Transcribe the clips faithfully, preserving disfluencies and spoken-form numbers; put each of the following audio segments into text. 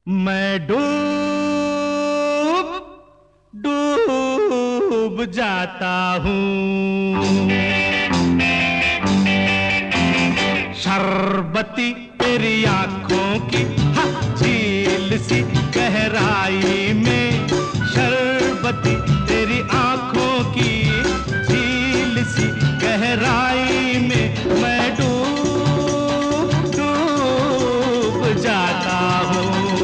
मैं डूब डूब जाता हूँ, शरबती तेरी आंखों की झील सी गहराई में, शरबती तेरी आंखों की झील सी गहराई में मैं डूब डूब जाता हूँ।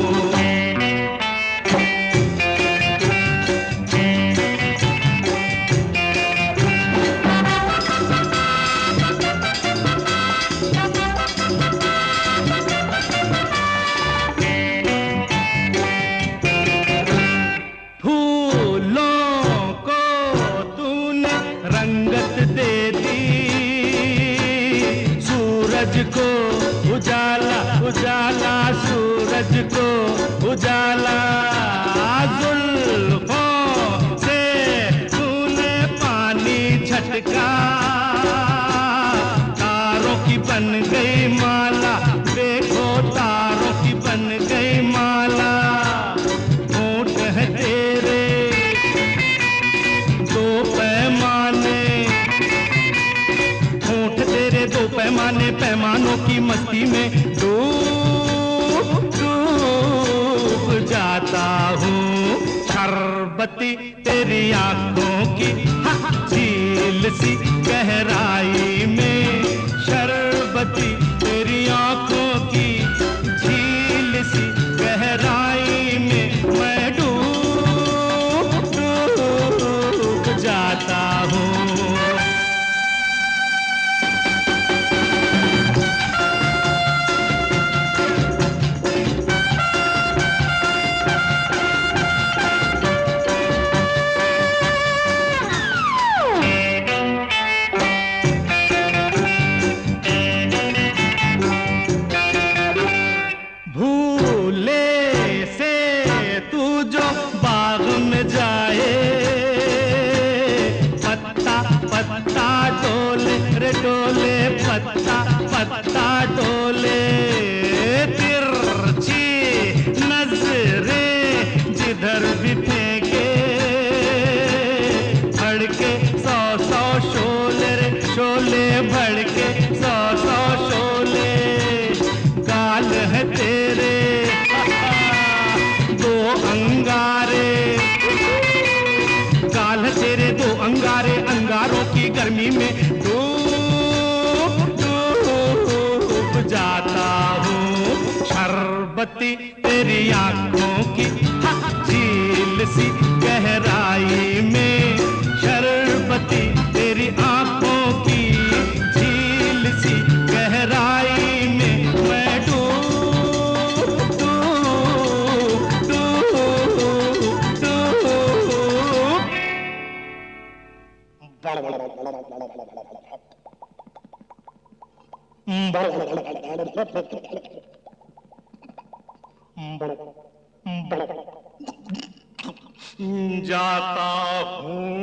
रंगत दे दी सूरज को उजाला, उजाला सूरज को उजाला, जुल्फों से तूने पानी छटका, तारों की बन गई माला, देखो तारों की बन गई माला, होंठ है तेरे दो पैमाने, होंठ तेरे दो पैमाने, पैमानों की मस्ती में डूब डूब जाता हूँ, शरबती तेरी आंखों की झील सी गहराई में, शरबती तेरी आंखों की झील सी गहराई में मैं डूब डूब जाता हूँ। भूले से तू जो बाग में जाए, पत्ता पत्ता डोले रे डोले, पत्ता पत्ता डोले, तिरछी नजरें जिधर भी फेंके, भड़के सौ सौ शोले रे शोले, भड़के सौ सौ शोले, गाल है तेरे दो अंगारे, गाल है तेरे दो अंगारे, अंगारों की गर्मी में डूब डूब जाता हूँ, शरबती तेरी आंखों की झील सी गहराई में, शरबती तेरी आंखों की झील सी गहराई में मैं डूब डूब डूब डूब जाता हूँ।